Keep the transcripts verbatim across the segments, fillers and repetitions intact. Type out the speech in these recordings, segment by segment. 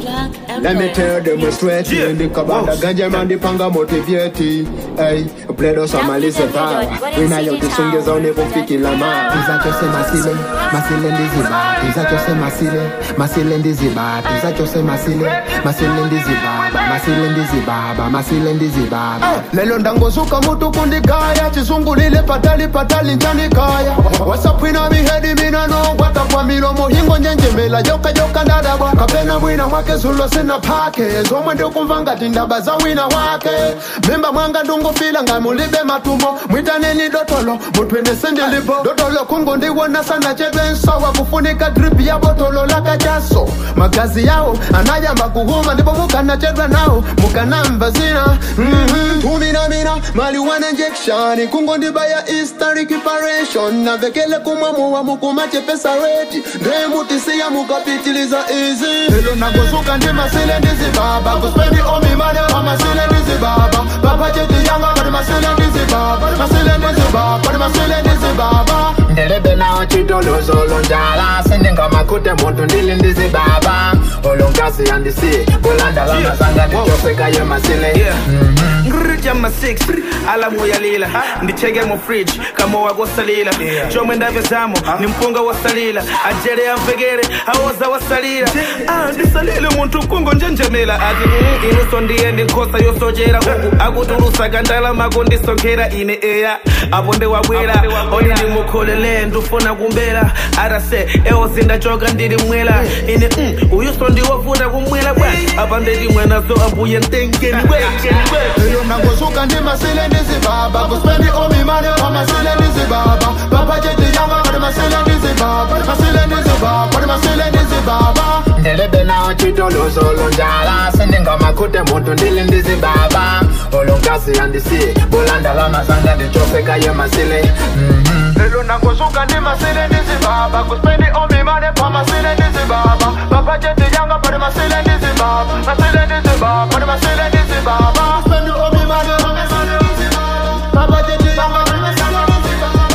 Let me tell them we're sweating. The kabada ganja man the panga motivate. Hey, bledo sama lise power. We na yo disungeza unevo fiki la ma. Tiza chose masile, masile ndiziba. Tiza chose masile, masile ndiziba. Tiza chose masile, masile ndiziba. Masile ndiziba, masile ndiziba. Lelo ndangozuka mutu kundikaya. Chizungulile patali patali njani kaya. Wasapwina mihedi mina no. Wata kwa milo muhingo njenje mela. Joka joka ndadabwa. Kapena mwina wake zulo sina pake. Zomwe ndio kumvanga tindaba za wina wake. Mimba mwanga ndungu fila nga mulibe matumbo. Mwitane ni dotolo, mutwene sendi lipo. Dotolo kungu ndiwona sana chebenso. Wakufunika drip ya botolo laka jaso. Magazi yao, anayamba kuhuma. Ndipo mukana chedwa nao, mukana mbazina. Mm-hmm. Tumina mina, marijuana injection. Kungu ndibaya Eastern recuperation. Na vekele kumamu wa mukumache pesa reti. Dremuti siya mukapitiliza easy. Lelo nagozuka ndi masile ndizi baba. Kuspendi omi mane wa masile ndizi baba. Baba jeti yanga pari masile ndizi baba. Masile ndizi baba, pari masile ndizi baba. Ndelebe na ochidolo zolo njala. Sendinga makute mutu ndili ndizi baba. Olongasi andisi, bolanda lama zanga ndichofeka ye masile. Ngirija ma six, alamu ya lila. Ndichege mo fridge, kama wago salila. Chomwe ndave zamo, ni mpunga wa salila. Ajere ya mvegere, haoza wa salila. Ah, ndisalile muntu kungo njenjemela. Ati mm, inuso ndiye ndikosa yosojera huku. Akuturusa gandala mago ndisokera ine eya. Abonde wabwela, oni ni mukolele ndufona kumbela. Arase, eo zinda choka ndiri mwela. Ine mm, uyuso ndi wafuta kumwela bwa. Abande di mwena so abuye ntenge niwe. Lelo nangozuka ndi masile ndizi baba. Kuspendi omi mane wa masile ndizi baba. Baba jeti yanga pari masile ndizi baba. Masile ndizi baba, pari masile ndizi baba. Ndelebe na ochidolo zolo njala. Sendinga makute mutu ndili ndizi baba. Olongasi andisi, bolanda lama zanga ndichofeka ye masile. Lelo nangozuka ndi masile ndizi baba. Kuspendi omi mane wa masile ndizi baba. Baba jeti yanga pari masile ndizi baba. Masile ndizi baba, pari masile ndizi baba. Kuspendi omi mane wa masile ndizi baba. Baba jeti yanga pari masile ndizi baba.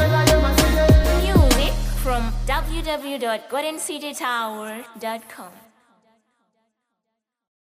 Music from w w w dot golden city tower dot com.